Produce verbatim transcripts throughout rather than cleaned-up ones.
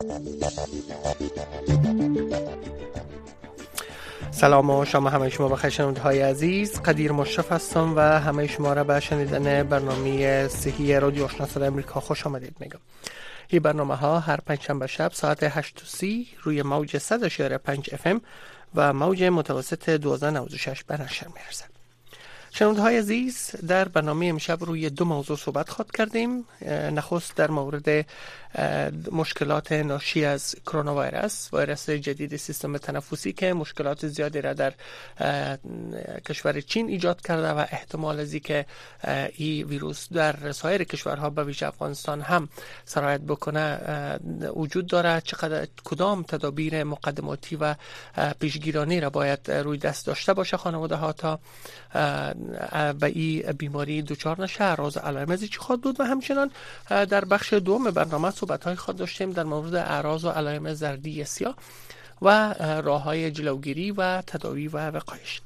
سلام و شما همه شما بخیر شنونده‌های عزیز. قدیر مشرف هستم و همه شما را به شنیدن برنامه صحی رادیو آشنا صدای آمریکا خوش آمدید میگم. این برنامه ها هر پنجشنبه شب ساعت هشت و سی روی موج صد و شش و پنج اف ام و موج متوسط دوازده و نود و شش به نشر میرسد. شنونده‌های عزیز، در برنامه امشب روی دو موضوع صحبت خواهد کردیم. نخست در مورد مشکلات ناشی از کرونا ویروس، ویروس جدید سیستم تنفسی که مشکلات زیادی را در کشور چین ایجاد کرده و احتمال از اینکه این ویروس در سایر کشورها به ویژه افغانستان هم سرایت بکنه وجود داره. چقدر کدام تدابیر مقدماتی و پیشگیرانه را باید روی دست داشته باشه خانواده ها تا به این بیماری دچار نشه، راز علائم چی خواهد بود. و همچنان در بخش دوم برنامه صحبت های خود داشتیم در مورد اعراض و علائم زردی سیاه و راه های جلوگیری و تداوی و وقایش.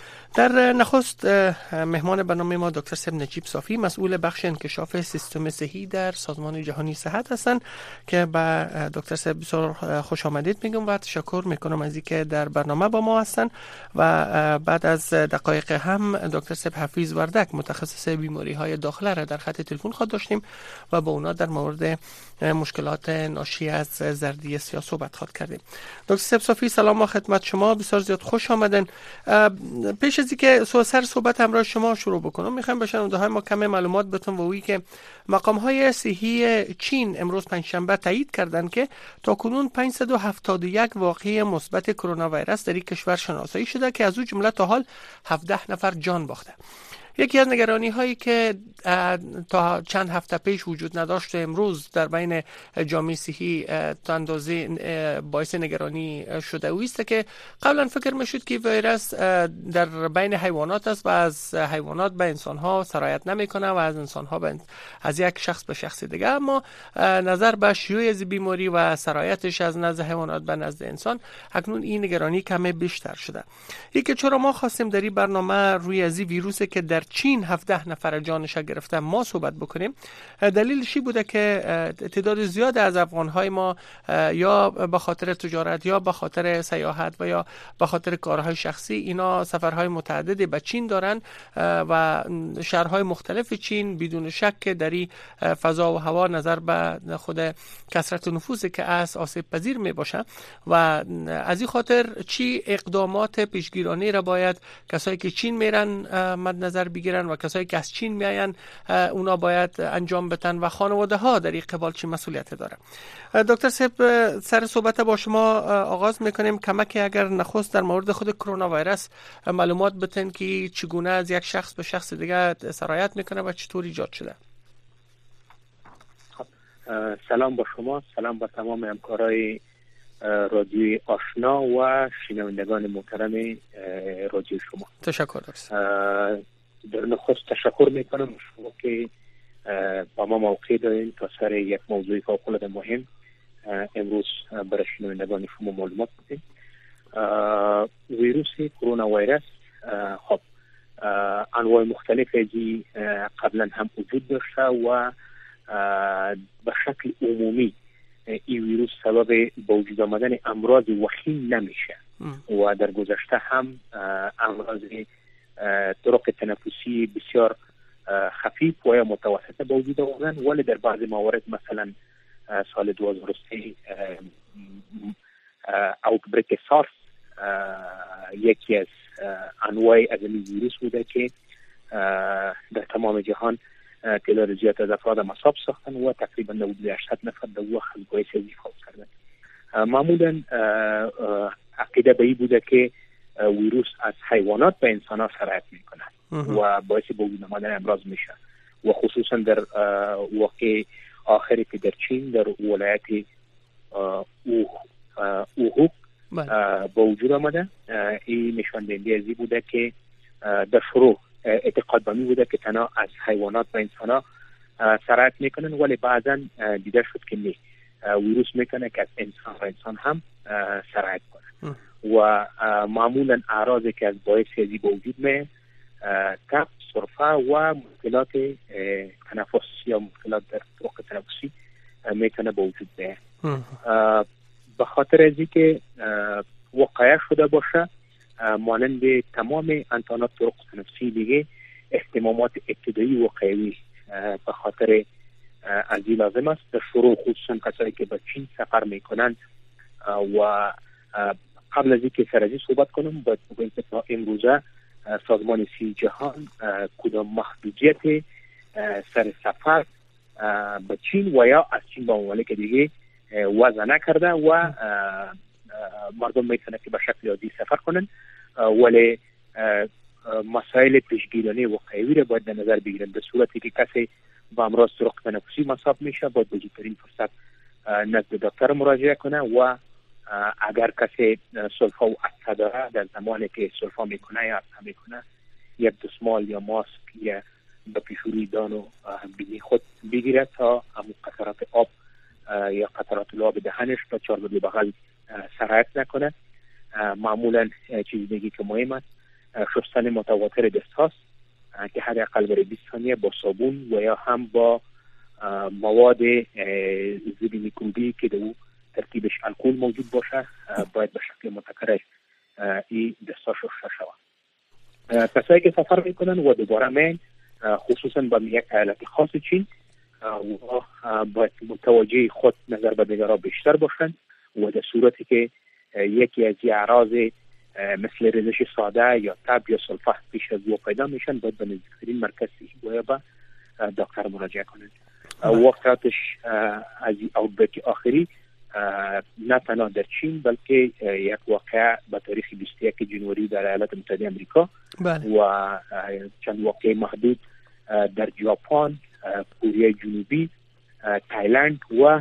در نخست مهمان برنامه ما دکتر صاحب نجیب صافی، مسئول بخش انکشاف سیستم صحی در سازمان جهانی صحت هستند که به دکتر صاحب بسیار خوش آمدید میگم و تشکر میکنم از اینکه در برنامه با ما هستند. و بعد از دقایق هم دکتر صاحب حفیظ وردک، متخصص بیماری های داخله را در خط تلفن خود داشتیم و با اونا در مورد مشکلات ناشی از زردی سیاه صحبت خواهد کردیم. دکتر صاحب صافی، سلام و خدمت شما، بسیار زیاد خوش آمدن. پیش از اینکه سر صحبت همراه شما شروع بکنم، میخوام به شنونده‌های ما کم معلومات بدم و وی که مقام‌های صحی چین امروز پنجشنبه تایید کردند که تاکنون پانصد و هفتاد و یک واقعه مثبت کرونا ویروس در این کشور شناسایی شده که از او جمله تا حال هفده نفر جان باخته. یکی از نگرانی هایی که تا چند هفته پیش وجود نداشت امروز در بین جامعه صحی تا اندازه باعث نگرانی شده و است که قبلا فکر میشد که ویروس در بین حیوانات است و از حیوانات به انسان ها سرایت نمیکنه و از انسان ها به از یک شخص به شخص دیگه. اما نظر به شیوع از بیماری و سرایتش از نزد حیوانات به نزد انسان، اکنون این نگرانی کمی بیشتر شده. یکی چرا ما خواستیم در این برنامه روی از این ویروسی که در چین هفده نفر جانش گرفته ما صحبت بکنیم، دلیلش این بوده که تعداد زیاد از افغان‌های ما یا به خاطر تجارت یا به خاطر سیاحت و یا به خاطر کارهای شخصی اینا سفرهای متعددی به چین دارن و شهرهای مختلف چین بدون شک در این فضا و هوا نظر به خود کثرت نفوذی که از آسیب پذیر می باشه و از این خاطر چی اقدامات پیشگیرانه را باید کسایی که چین میرن مد نظر بگیرن و کسایی که از چین میاین اونا باید انجام بدن و خانواده ها در این قبال چی مسئولیت داره. دکتر صاحب، سر صحبت با شما آغاز میکنیم. کمکی اگر نخست در مورد خود کرونا ویروس معلومات بتن که چگونه از یک شخص به شخص دیگه سرایت میکنه و چطور ایجاد شده. سلام با شما، سلام با تمام همکارای رادیوی آشنا و شنوندگان محترم رادیو شما. تشکر دکتر. در نخست تشکر میکنم شما که با ما موقع دارین تا سر یک موضوع فوق‌العاده مهم امروز برای شنوندگان شما معلومات بدیم. ویروس کرونا ویروس خب انواع مختلف ازی قبلا هم وجود داشته و به شکل عمومی این ویروس سبب به وجود آمدن امراض وخیم نمیشه و در گذشته هم امراض طرق تنفسی بسیار خفیف و یا متوسطه به وجود آمدن، ولی در بعضی موارد مثلا سال دو هزار و سه اوتبریک سارس یکی از انواع از این ویروس بوده که در تمام جهان تعداد زیاد از افراد مصاب ساختن و تقریبا نود و هشت نفر در وقت از باعث وفات کردن. معمولا عقیده به این بوده که ویروس از حیوانات به انسان ها سرایت میکنه و باعث به وجود آمدن امراض میشه و خصوصا در واقع آخری که در چین در ولایت اوهو به وجود آمده. این نشان دهنده ازی بوده که در شروع اعتقاد به می بوده که تنها از حیوانات به انسان ها سرایت میکنن، ولی بعضا دیده شد که نه، ویروس میکنه که از انسان و انسان هم سرایت کنه و معمولا اعراضی که از باعث ازی به وجود می تب، سرفه و مشکلات تنفس یا مشکلات در طرق تنفسی میتونه به وجود بیاید. به خاطر از اینکه واقعه شده باشه، مانند تمام انتانات طرق تنفسی دیگه اهتمامات ابتدایی واقعی به خاطر از این لازم است. در شروع خصوصا کسایی که به چین سفر میکنن و قبل از اینکه سر از این صحبت کنم باید بگویم که تا امروزه سازمان صحت جهان کدام محدودیت سر سفر به چین و یا از چین به ممالک دیگه وضع نکرده و مردم میتونه که به شکل عادی سفر کنن، ولی مسائل پیشگیرانه واقعی را باید در نظر بگیرن. به صورتی که کسی با امراض طرق تنفسی مصاب میشه باید به زودترین فرصت نزد دکتر مراجعه کنه و اگر کسی سلفا و عطسه داره در زمانی که سلفا میکنه یا عطسه میکنه یک دستمال یا ماسک یا به پیشوری دان و بینی خود بگیره تا همون قطرات آب یا قطرات آب دهنش به چاربدی بغل سرایت نکنه. معمولا چیز دیگه که مهم است شستن متواتر دست هاست که حداقل برای بیست ثانیه با صابون و یا هم با مواد ضد میکروبی که در ترکیبش الکل موجود باشه باید به شکل متکرر این دستا شسته شود. کسایی که سفر میکنن و دوباره من خصوصا با یک ایالت خاص چین و باید متوجه خود نظر به دیگران بیشتر باشند و در صورتی که یکی از اعراض مثل ریزش ساده یا تب یا سلفا پیش از او پیدا میشن باید به نزدیکترین مرکز صحی و یا به دکتر مراجعه کنند. وقتش از اوتبریک آخری نه تنها در چین بلکه یک واقعه به تاریخ بیست و یک ژانویه در ایالات متحده آمریکا و چند واقعه محدود در ژاپن، کره جنوبی، تایلند و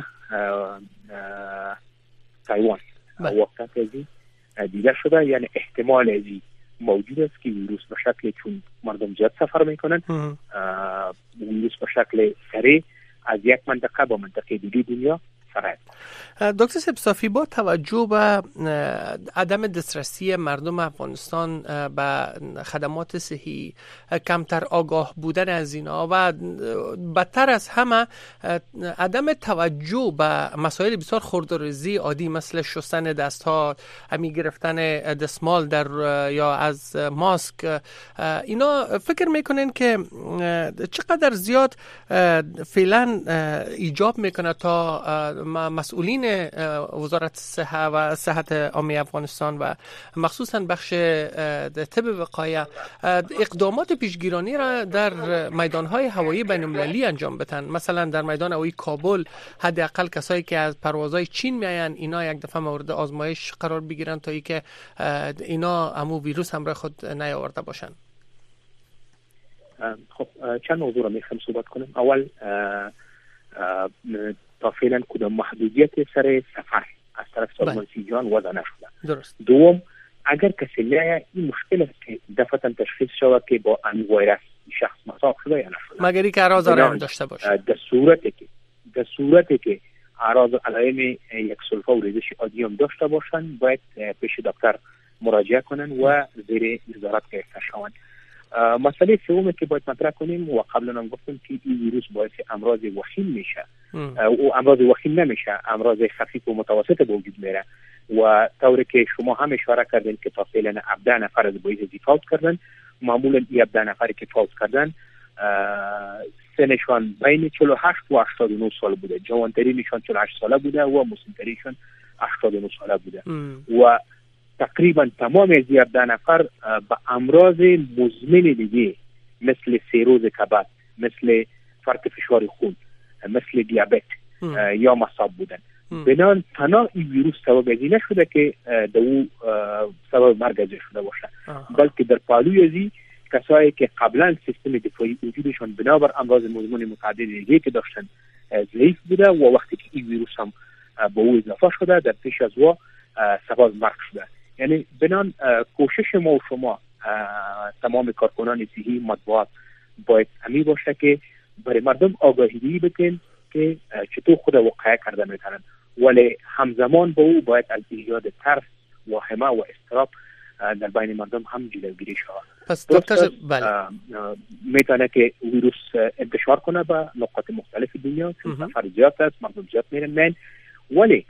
تایوان وقت ازی دیده شده. یعنی احتمال ازی موجود است که ویروس به شکل چون مردم زیاد سفر میکنن ویروس به شکل سریع از یک منطقه با منطقه دیگه دنیا فرد. دکتر سبصافی با توجه به عدم دسترسی مردم افغانستان به خدمات صحی، کمتر آگاه بودن از اینا و بدتر از همه عدم توجه به مسائل بسیار خردوریزی عادی مثل شستن دست ها، همی گرفتن دستمال در یا از ماسک، اینا فکر میکنین که چقدر زیاد فعلا ایجاب میکنه تا مسئولین وزارت صحه و صحت عامه افغانستان و مخصوصا بخش طب وقایه اقدامات پیشگیرانی را در میدانهای هوایی بین المللی انجام بدن؟ مثلا در میدان هوایی کابل حداقل کسایی که از پروازهای چین میاین اینا یک دفعه مورد آزمایش قرار بگیرن تا اینکه اینا همو ویروس همراه خود نیاورده باشن. خب چند موضوع را میخوام صحبت کنم. اول اه اه تا فعلا کدام محدودیت سر سفر از طرف سازمان صحت جهان وضع نشده. درست. دوم، اگر کسی میایه این مشکل است که دفعتا تشخیص شود که با این ویروس شخص مصاب شده یا نشده، مگر اینکه اعراض علائم داشته باشه. در صورتی که در صورتی که اعراض علائم یک سلفا و ریزش عادی هم داشته باشن باید پیش دکتر مراجعه کنن و زیر نظارت گرفته شوند. مسئله سومی که باید مطرح کنیم و قبلا هم گفتم که این ویروس باعث امراض وخیم میشه و امراض وخیم نمیشه، امراض خفیف و متوسط به وجود میره و طوری که شما هم اشاره کردین که تا فعلا هفده نفر از باعث فوت کردن. معمولا این هفده نفری که فوت کردن سنشان بین چهل و هشت و هشتاد و نه سال بوده، جوانترینشان چهل و هشت ساله بوده و مسن‌ترینشان هشتاد و نه ساله بوده و تقریبا تمام از این هفده نفر به امراض مزمن دیگه مثل سیروز کبد، مثل فرط فشار خون، مثل دیابت یا مصاب بودن. بنان تنها این ویروس سبب ازی نشده که دو سبب مرگ ازی شده باشه، بلکه در پالوی ازی کسایی که قبلا سیستم دفاعی وجودشان بنابر امراض مزمن متعدد دیگه که داشتن ضعیف بوده و وقتی که این ویروس هم به او اضافه شده در پیش از او سبب مرگ شده. یعنی بنان کوشش ما و شما تمام کارکنان صحی مطبوعات باید همی باشه که برای مردم آگاهی بکنن که چطور خود واقعه کرده میتونن، ولی همزمان با او باید از ایجاد ترس، واهمه و اضطراب در بین مردم هم جلوگیری شود. پس دکتر بله میتونه که ویروس انتشار کنه به نقاط مختلف دنیا چون سفر زیاد است، مردم زیاد میرن من ولی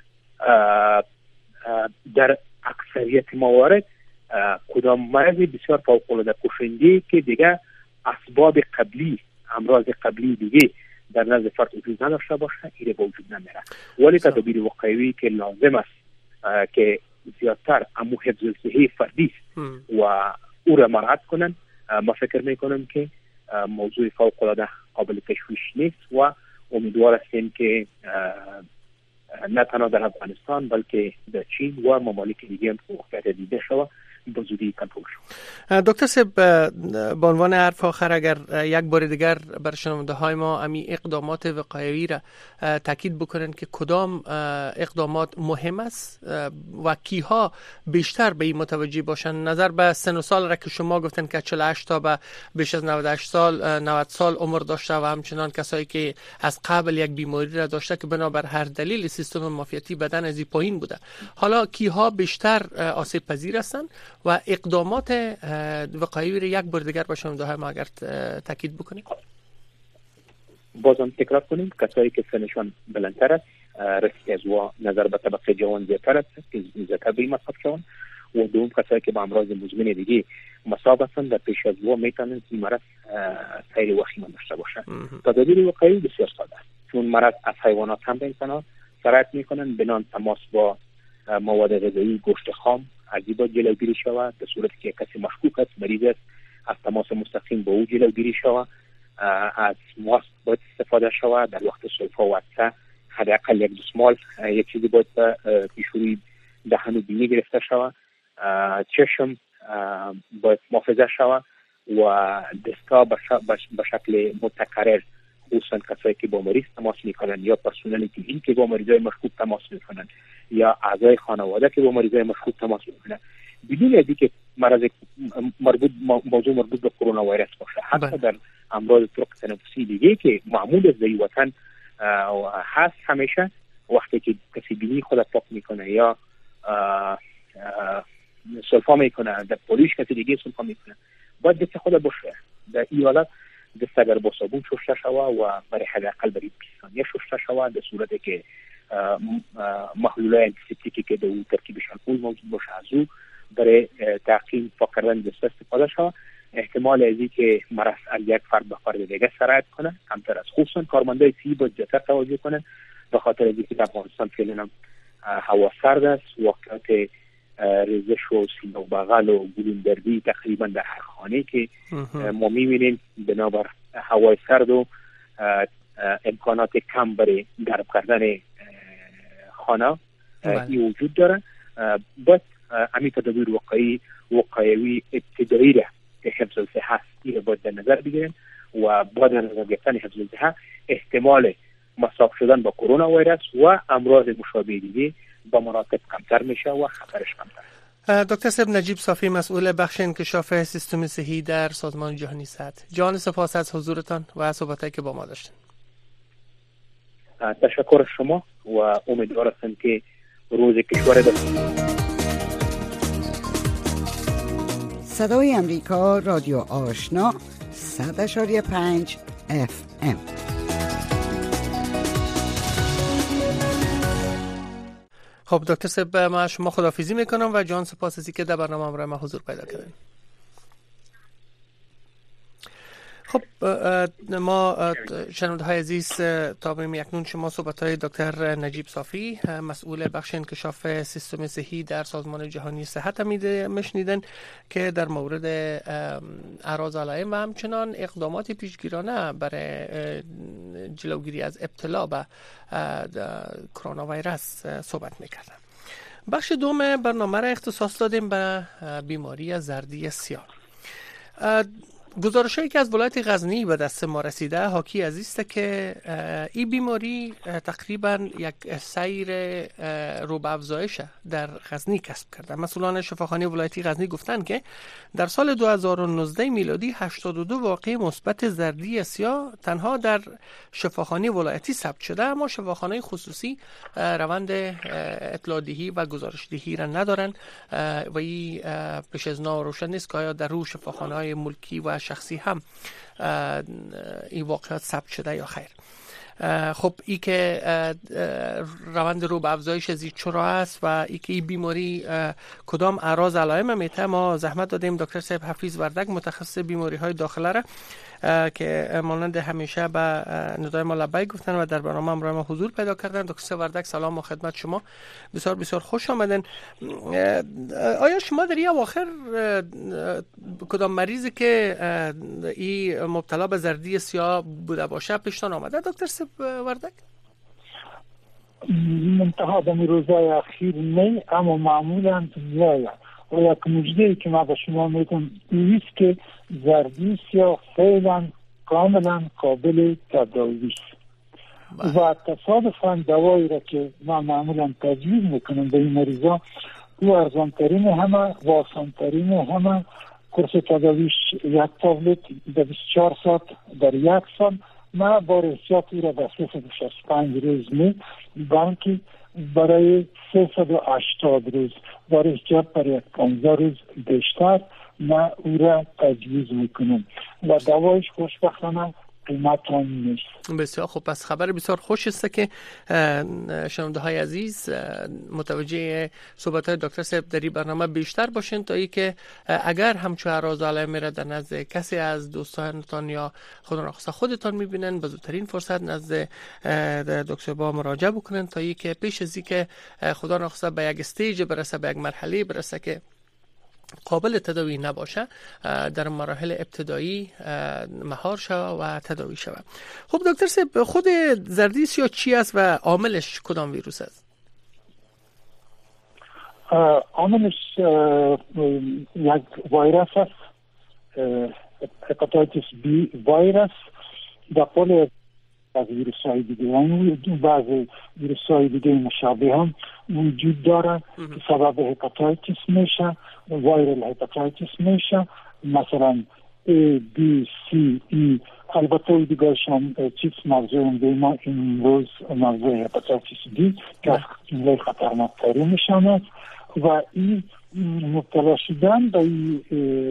در اکثریت موارد کدام مرض بسیار فوق‌العاده کشنده که دیگه اسباب قبلی امراض قبلی دیگه در نزد فرد وجود نداشته باشه این به وجود نمیره. ولی تدابیر وقایوی که لازم است که زیادتر امو حفظ صحی فردی و او را مراعات کنن، ما فکر میکنم که موضوع فوق‌العاده قابل تشویش نیست و امیدوار هستیم که نه تنها در افغانستان بلکه در چین و ممالک دیگه هم واقعیت دیده شود به زودی کنترل شود. دکتر صاحب به عنوان حرف آخر اگر یک بار دیگر بر شنونده های ما امی اقدامات وقایوی را تاکید بکنن که کدام اقدامات مهم است و کیها بیشتر به این متوجه باشن، نظر به سن و سال را که شما گفتن که چهل و هشت تا به بیش از نود و هشت سال نود سال عمر داشته و همچنان کسایی که از قبل یک بیماری را داشته که بنابر هر دلیل سیستم معافیتی بدن از پایین بوده، حالا کیها بیشتر آسیب پذیر هستند و اقدامات وقایوی را یک بار دیگر با شما دو ما اگر تاکید بکنید. بازم تکرار کنیم کسایی که سنشان بلندتر است، ریسک از و نظر به طبقه جوان زیادتر است که زیادتر به این مصاب شوند و دوم کسایی که با امراض مزمن دیگه مصاب هستند در پیش از و میتونن این مرض سیر وخیم داشته باشند. تدابیر وقایوی بسیار ساده است چون مرض از حیوانات هم به انسان سرایت میکنن، بنان تماس با مواد غذایی گوشت خام از این باید جلوگیری شود. در صورتی که کسی مشکوک است مریض است از تماس مستقیم با او جلوگیری شود. از ماسک باید استفاده شود در وقت سلفا و عطسه حداقل یک دستمال یک چیزی باید پیشروی دهن و بینی گرفته شود. چشم باید محافظه شود و دستا به شکل متکرر خصوصا کسایی که با مریض تماس میکنن یا پرسنل طبی که با مریضای مشکوک تماس میکنن یا اعضای خانواده که با مریضای مشکوک تماس میکنن بدون از اینکه مرض مربوط موضوع مربوط به کرونا ویروس باشه، حتی در امراض طرق تنفسی دیگه که معمول از در وطن هست همیشه وقتی که کسی بینی خود پاک میکنه یا سلفا میکنه در پولیش کسی دیگه سلفا میکنه باید دست خود باشه. در این حالت دست اگر با صابون شسته شود و برای حداقل برای بیست ثانیه شسته شود در صورتی که محلولای انتیسپتیکی که در ترکیبش الکل موجود باشه از او برای تعقیم پاک کردن دست استفاده شود. احتمال از این که مرض از یک فرد به فرد دیگه سرایت کنه کمتر از خصوصا کارمندای طبی باید زیادتر توجه کنن به خاطر از اینکه در افغانستان فعلا هوا سرد است، واقعیت ریزش و سینه و بغل و گلوندردی تقریبا در هر خانه که ما می‌بینیم بنابر هوای سرد و امکانات کم برای گرم کردن خانه این وجود داره. باید همین تدابیر وقایعی وقایوی ابتدایی را که حفظ الصحه این باید در نظر بگیریم و با در نظر گرفتن حفظ الصحه احتمال مصاب شدن با کرونا ویروس و امراض مشابه دیگه با مراتب کمتر میشه و خطرش کمتر. دکتر صاحب نجیب صافی مسئول بخش انکشاف سیستم صحی در سازمان جهانی صحت، جان سپاس از حضورتان و صحبتایی که با ما داشتین. تشکر شما و امیدوار هستم که روز کشور داشتیم. صدای امریکا رادیو آشنا صد اشاری پنج اف ام. خب دکتر صاحب ما شما خداحافظی میکنم و جان سپاس از اینکه در برنامه همراه ما حضور پیدا کردین. خب ما شنونده های عزیز تا به اکنون شما صحبت های دکتر نجیب صافی مسئول بخش انکشاف سیستم صحی در سازمان جهانی صحت میشنیدن که در مورد اعراض علائم و همچنان اقدامات پیشگیرانه برای جلوگیری از ابتلا به کرونا ویروس صحبت میکردن. بخش دوم برنامه را اختصاص دادیم به بیماری زردی سیاه. گزارش‌هایی که از ولایت غزنی به دست ما رسیده حاکی از است که این بیماری تقریبا یک سیر رو به افزایش در غزنی کسب کرده. مسئولان شفاخانه ولایتی غزنی گفتند که در سال دو هزار و نوزده میلادی هشتاد و دو واقعه مثبت زردی سیاه تنها در شفاخانه ولایتی ثبت شده، اما شفاخانه خصوصی روند اطلاع دهی و گزارش دهی را ندارند و این پیش از نو روشن نیست که آیا در روی شفاخانه‌های ملکی و شخصی هم این واقعات ثبت شده یا خیر. خب ای که روند رو به افزایش ازی چرا است و ای که این بیماری کدام اعراض علائم میته، ما زحمت دادیم دکتر صاحب حفیظ وردک متخصص بیماری های داخله را که مانند همیشه به ندای ما لبیک گفتن و در برنامه همراه ما حضور پیدا کردن. دکتر وردک سلام و خدمت شما، بسیار بسیار خوش آمدین. آیا شما در این اواخر کدام مریضی که این مبتلا به زردی سیاه بوده باشه پیشتان آمده دکتر وردک؟ منتها در روزهای اخیر نه، اما معمولا زیاده. و یک مجدهی که ما به شما میگم ایست که زردی سیاه فعلا کاملا قابل تداوی است و تصادفاً دوایی را که ما معمولا تجویز میکنم به این مریضا، او ارزانترین همه و آسانترین همه، کورس تداویش یک تابلت در بیست و چهار ساعت در یک سال. ما با احتیاط او را به سیصد و شصت و پنج روز می بلکه برای سیصد و هشتاد روز با احتیاط برای پانزده روز بیشتر ما او را تجویز میکنم و دوایش خوشبختانه قیمت هم نیست. بسیار خوب، پس خبر بسیار خوش است که شنونده های عزیز متوجه صحبت های دکتر صاحب در این برنامه بیشتر باشین تا ای که اگر همچون اعراض علائم را در نزد کسی از دوستانتان یا خدا ناخواسته خودتان میبینن، به زودترین فرصت نزد دکتر با مراجعه بکنن تا ای که پیش از اینکه خدا ناخواسته به یک استیج برسه، به یک مرحله برسه که قابل تداوی نباشه، در مراحل ابتدایی مهار شود و تداوی شود. خب دکتر صاحب، خود زردی سیاه چی است و عاملش کدام ویروس است؟ عاملش یک ویروس است، هپاتیتس بی ویروس. در قول از ویروس های دیگه، یعنی بعضی ویروس های دیگه مشابه هم وجود داره که سبب هپاتیتس میشه، وایرال هپاتیتس میشه، مثلا A, B, C, E. البته دیگرش هم چیز موضوع هم دیما این روز موضوع هپاتیتس دی که از جمله خطرناک تری میشن است و این مبتلا شدن به این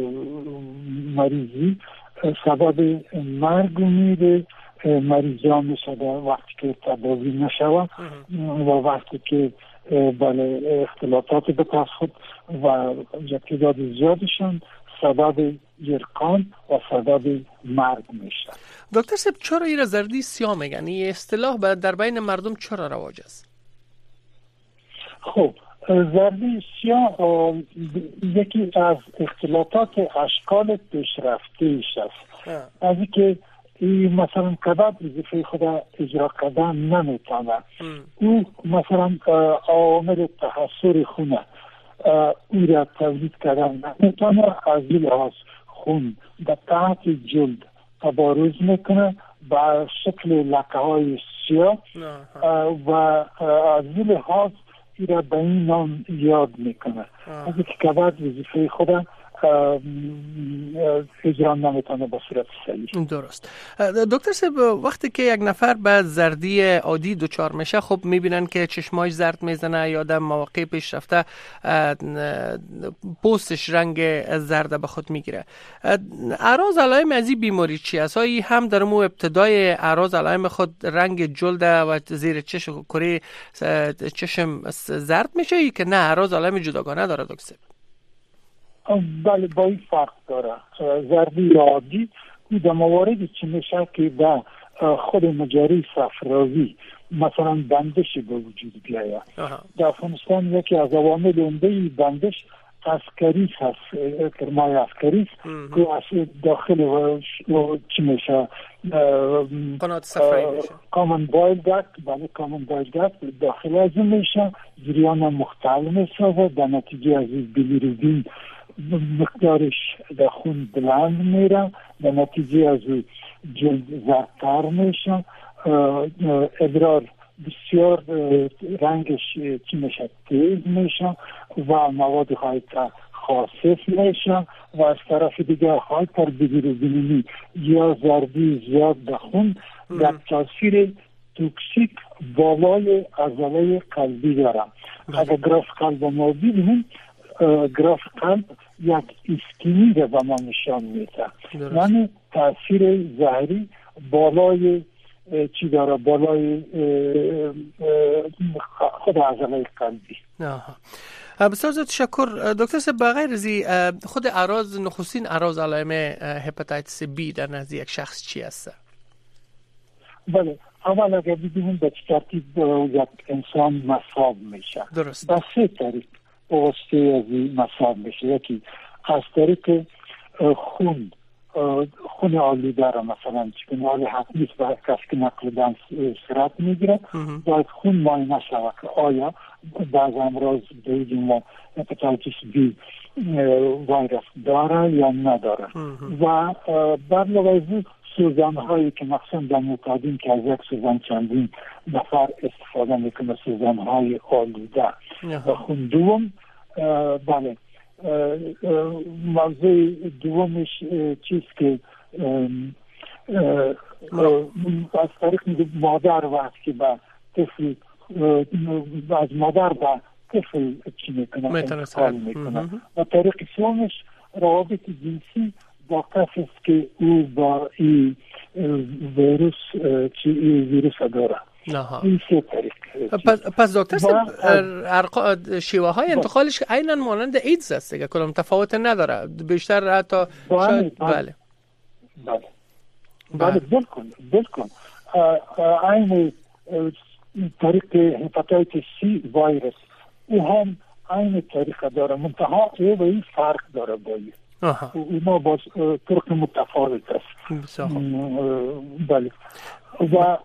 مریضی سبب مرگ میده مریضان میشده وقتی که تداوی نشود و وقتی که بله اختلاطات بتاسخود و تعداد زیادشان سبب یرکان و سبب مرگ میشه. دکتر صاحب، چرا این زردی سیاه میگن؟ این اصطلاح در بین مردم چرا رواج است؟ خب زردی سیاه یکی از اختلاطات اشکال پیشرفته‌اش است. از اینکه ای مثلا کباب وظیفه خدا اجرا کردن نمیتونه، او مثلا عوامل تحصر خونه او را تولید کردن نمیتونه، از این لحاظ خون به تحت جلد تبارز میکنه به شکل لکه های سیاه و از این لحاظ ای را به این نام یاد میکنه. از اینکه کباب وظیفه خدا اجرا نمیتونه با صورت صحیح. درست. دکتر صاحب، وقتی که یک نفر به زردی عادی دچار میشه، خب میبینن که چشماش زرد میزنه یا در مواقع پیش رفته پوستش رنگ زرد به خود میگیره. اعراض علائم از این بیماری چی است؟ آیا هم در مو ابتدای اعراض علائم خود رنگ جلد و زیر چشم کره چشم زرد میشه ای که نه اعراض علائم جداگانه داره دکتر؟ بله، با این فرق داره. زردی عادی در مواردی چی میشه که در خود مجاری صفراوی مثلا بندش به وجود بیاید. در افغانستان یکی از عوامل عمده بندش اسکریس هست، کرمای اسکریس که از داخل چی میشه قنات صفرایی میشه، کامن بایل داکت، بله کامن بایل داکت داخل از این میشه، جریان مختل میسازه، در نتیجه از بیلیروبین مقدارش در خون بلند میره، در نتیجه از جلد زردتر میشه، ادرار بسیار رنگش چی میشه تیز میشه و مواد هایپر خاصف میشه و از طرف دیگه هایپر بیلیروبینی یا زردی زیاد در خون در تاثیر توکسیک بالای عضله قلبی دارم. اگر گراف قلب ما ببینیم، گراف قلب یک اسکیمی رو به ما نشان میده، یعنی تاثیر زهری بالای چی داره بالای خود عضله قلبی. آها. بسیار زیاد تشکر دکتر صاحب. بغیر زی خود اعراض نخستین اعراض علائم هپاتیتس بی در نزد یک شخص چی است؟ بله، اول اگر ببینیم به چه ترتیب یک انسان مصاب میشه. درست. به سه طریق واسطه از این مصاب میشه. یکی از طریق خون خون آلوده را مثلا چون حال حق نیست برای کسی که نقل دم صورت میگیره باید خون معاینه شود که آیا بعض امراض به ما هپاتیتس بی ویروس داره یا نداره. و بر علاوه سوزن هایی که مخصوصا در معتادین که از یک سوزن چندین نفر استفاده میکنه، سوزن های آلوده. و خون دوم بله موضوع دومش چیست که از طریق مادر وقت که با طفل از مادر با طفل چی میکنه انتقال میکنه. و طریق سومش روابط جنسی با کسی است که او با این ویروس چی این ویروس داره. این سه طریق. پس, پس دکتر صاحب شیوه های انتقالش عیناً مانند ایدز است دیگه، کلام تفاوت نداره، بیشتر حتی بله بله بله بالکل بالکل عین طریق هپاتیتس سی ویروس او هم عین طریق داره، منتها او به این فرق داره با این اونا باز طرق متفاوت است. بله. و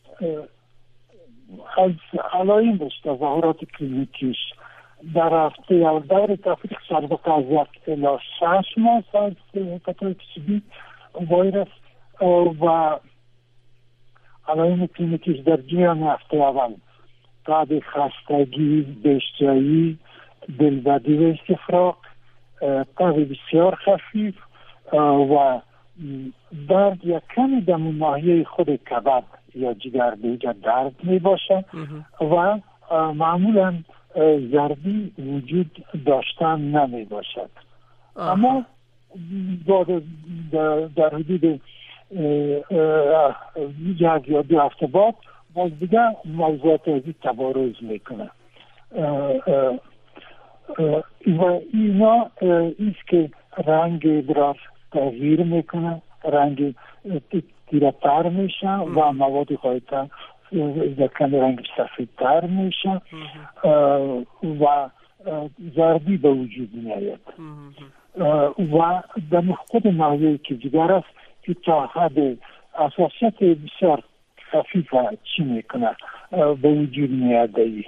از علائمش تظاهرات کلینیکیش در هفته یا در تفریق سابقه از یک الی شش ماه از هپاتیتس بی ویروس و علائم کلینیکیش در جریان هفته اول تب، خستگی، بیشتری، دلبدی و استفراغ، تب بسیار خفیف و درد یا کمی در ناحیه خود کبد یا جگر دیگر درد می باشه و معمولا زردی وجود داشتن نمی باشد. اما در حدود یک یا دو هفته بعد باز دیگه موضوعات ازی تبارز میکنه و اینا ایست که رنگ براش تغییر میکنه، رنگ تیره‌تر میشه و مواد خواهیتن زکن رنگ سفیدتر میشه و زردی به وجود میاید و در خود ناحیه که دیگر است که تا حد اساسیت بسیار خفیف چی میکنه به وجود میاده.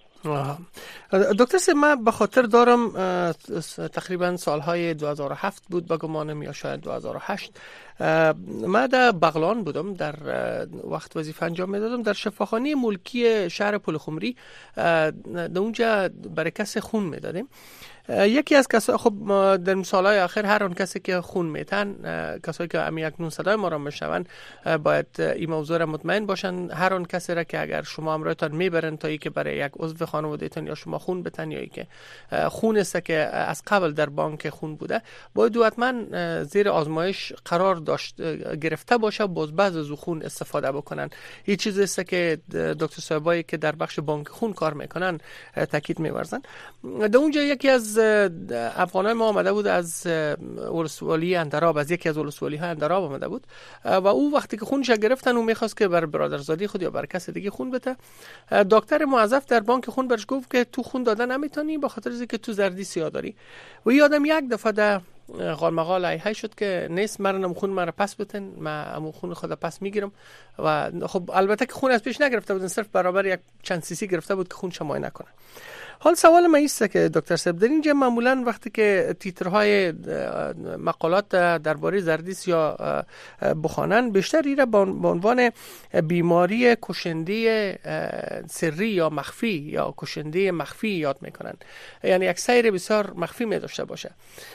دکتر صاحب من به خاطر دارم تقریبا سالهای دو هزار و هفت بود به گمانم یا شاید دو هزار و هشت من در بغلان بودم، در وقت وظیفه انجام میدادم در شفاخانه ملکی شهر پلخمری، در اونجا برای کسی خون میدادیم. یکی از کسا خب در سالهای آخر هر اون کسی که خون میتن، کسایی که امی اکنون صدای ما را میشنون باید این موضوع را مطمئن باشن، هر اون کسی را که اگر شما امرایتان میبرن تا ای که برای یک عضو خانوادهتان یا شما خون بتن یا ای که خون است که از قبل در بانک خون بوده، باید حتما زیر آزمایش قرار داشت گرفته باشه، باز بعض از خون استفاده بکنن. این چیزی است که دکتر صاحبایی که در بخش بانک خون کار میکنن تاکید می‌ورزن. در اونجا یکی از افغانای ما آمده بود از ولسوالی اندراب، از یکی از ولسوالی های اندراب آمده بود و او وقتی که خونش گرفتن او میخواست که بر برادرزادی خود یا بر کس دیگه خون بده. دکتر موظف در بانک خون برش گفت که تو خون دادن نمیتونی به خاطر اینکه تو زردی سیاه داری. و یادم یک دفعه در قالمقال ای شد که نیست مرنم خون مرا پس بتن، من امو خون خود پس میگیرم. و خب البته که خون از پیش نگرفته بودن، صرف برابر یک چند سی سی گرفته بود که خون شمای نکنه. حال سوال من ایسته که دکتر صاحب در اینجا معمولا وقتی که تیترهای مقالات درباره زردیس یا بخوانن بیشتر ایره به عنوان بیماری کشنده سری یا مخفی یا کشنده مخفی یاد میکنن، یعنی یک سیر بسیار مخفی می داشته باشه.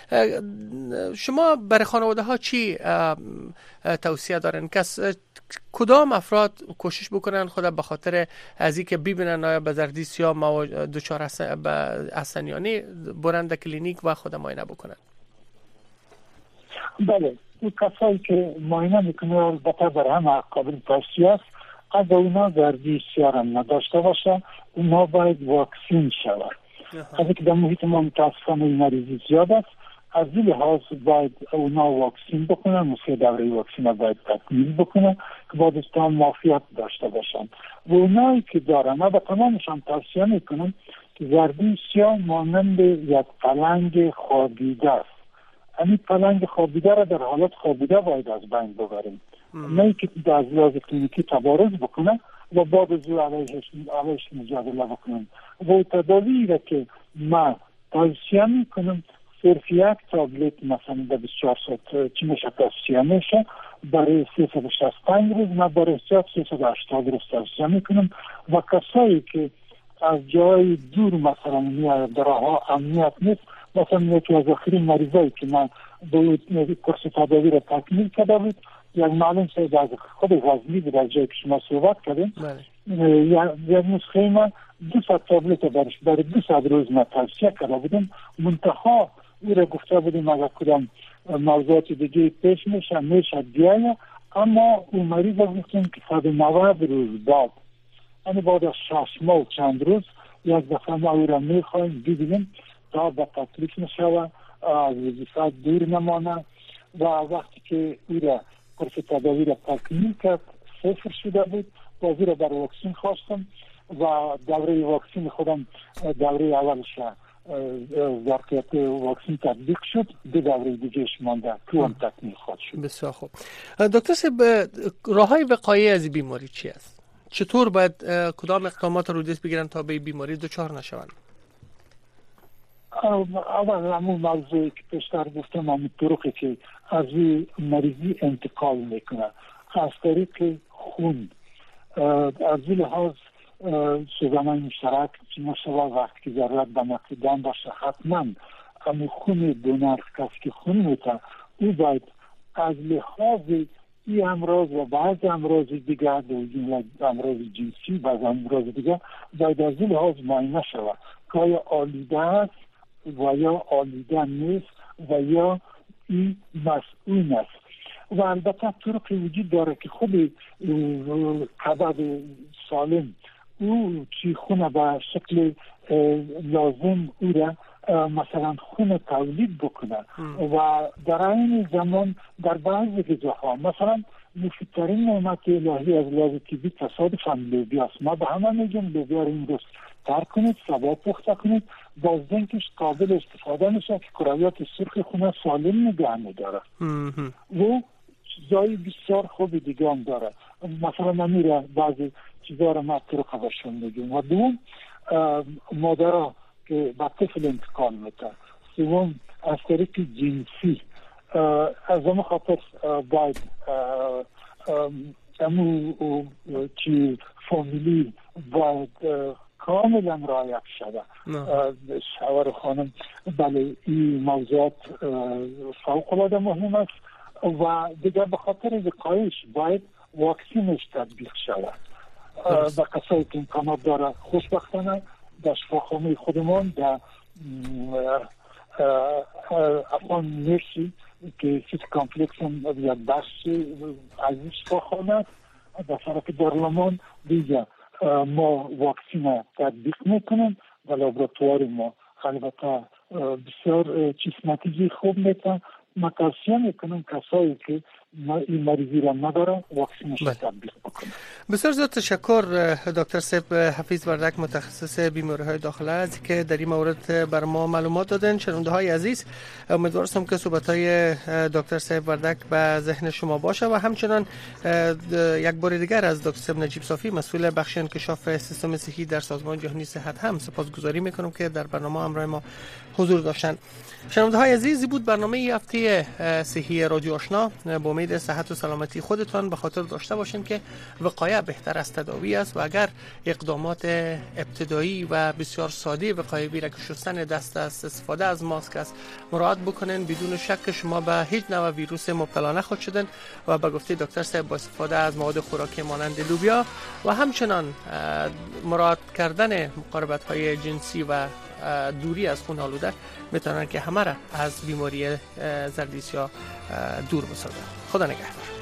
شما برای خانواده ها چی توصیه دارن؟ کس کدام افراد کوشش بکنن خود به خاطر از اینکه ببینن آیا به زردیس یا دچار به اسنیانی برند کلینیک و خود معاینه بکنن؟ بله، اون کسایی که معاینه میکنه البته بر همه قابل توصیه است اگر اونا زردیسیا نداشته باشه اونا باید واکسین شود. از اینکه در محیط ما متاسفانه این مریضی زیاد است، از این لحاظ باید اونا واکسین بکنن، موسیقی دوره واکسین باید تکمیل بکنن که بعد از تمام معافیت داشته باشن. و اونایی که دارن ما به تمامشان توصیه میکنم که زردیسیا مانند یک پلنگ خوابیده است. این پلنگ خوابیده را در حالت خوابیده باید از بین ببریم، نه که از لحاظ کلینیکی تبارز بکنه و بعد از او علیهش مجادله بکنم. و تداوی را که من توصیه میکنم صرف یک تابلت مثلا در بیست و چهار ساعت چی میشه توصیه میشه، برای سیصد و شصت و پنج روز من برای سیصد و هشتاد روز توصیه میکنم. و کسایی که از جای دور مثلا میاد در ها امنیت نیست، مثلا یکی از آخرین مریضایی که من به کورس تداوی را تکمیل کرده بود، یک معلم سید از خود غزنی بود، از جایی که شما صحبت کردیم، یک نسخه من دو ست تابلت برش برای دو ست روز من توصیه کرده بودم. منتها او را گفته بودیم اگر کدام موضوعات دیگه پیش میشه میشه بیایه، اما او مریض را گفتیم که صد و نود روز بعد، یعنی بعد از شش ماه چند روز یک دفعه ما او را میخوایم ببینیم تا به تکلیف نشوه، از وظیفه دور نمانه. و وقتی که او را کورس تداوی را تکمیل کرد صفر شده بود، بازی را برای واکسین خواستم و دوره واکسین خودم دوره اولش ظرفیت واکسین تطبیق شد، دو دوره دیگهش مانده تو هم تکمیل خواهد شد. بسیار خوب. دکتر صاحب، راههای وقایع از بیماری چی است؟ چطور باید کدام اقدامات رو دست بگیرن تا به بیماری دچار نشوند؟ اول همون موضوعی که پیشتر گفتم، همون طرقی که از این مریضی انتقال میکنه از طریق خون. از این لحاظ سوزنهای مشترک چی شده وقتی که ضرورت به نقدان باشه حتما همون خون دونر کسی که خون میته او باید از لحاظ این امراض و بعض امراض دیگه، امراض جنسی بعض امراض دیگه باید از این لحاظ معاینه شود که آیا آلوده است و یا آلوده نیست و یا این مسئول است. و البته طرق وجود داره که خود کبد سالم او چی خونه به شکل لازم او را مثلا خون تولید بکنه و در این زمان در بعضی غذاها مثلا مفیدترین نعمت الهی از لحاظ طبی تصادفاً لوبیا است. ما به همه میگیم لوبیا رو این روز ترک کنید، سبا پخته کنید، بازدنکش قابل استفاده میشه که کرویات سرخ خونه سالم نگه میداره و چیزایی بسیار خوبی دیگه هم داره. مثلا من میره بعضی چیزها رو ما طرق باشون میگیم. و دوم مادرها که به طفل انتقال میده. سوم از طریق جنسی. از همه خاطر باید امو چی فامیلی باید کاملا رعایت شده. شوهر خانم بله این موضوعات فوق العاده مهم است و دیگر به خاطر وقایش باید واکسینش تطبیق شود. به کسایی که امکانات داره خوشبختانه در شفاخانه خودمان در افغان مرسی که سیت کامپلکس هم یک بخش از شفاخانه در طرف دارالمان دیگه ما واکسین تطبیق میکنیم و لابراتوار ما البته بسیار چیز نتیجه خوب میتن. ما توصیه میکنم کسایی که این مریضی را نداره واکسینش تطبیق بکنه. بسیار زیاد تشکر دکتر صاحب حفیظ وردک، متخصص بیماری‌های داخله، از که در این مورد بر ما معلومات دادن. شنونده‌های عزیز، امیدوارم که صحبت‌های دکتر صاحب وردک به ذهن شما باشه و همچنان یک بار دیگر از دکتر صاحب نجیب صافی مسئول بخش انکشاف سیستم صحی در سازمان جهانی صحت هم سپاسگزاری میکنم که در برنامه همراه ما حضور داشتن. شنونده‌های عزیز، بود برنامه این هفته صحی رادیو آشنا. با امید صحت و سلامتی خودتان به خاطر داشته باشین که وقایع بهتر از تداوی است و اگر اقدامات ابتدایی و بسیار ساده وقایوی را که شستن دست است، استفاده از ماسک است مراعات بکنین، بدون شک شما به هیچ نوع ویروس مبتلا نخواهید شدن و به گفته دکتر صاحب با استفاده از مواد خوراکی مانند لوبیا و همچنان مراعات کردن مقاربت‌های جنسی و دوری از خون آلوده میتونن که همه را از بیماری زردیسیا دور بسازن. خدا نگهدار.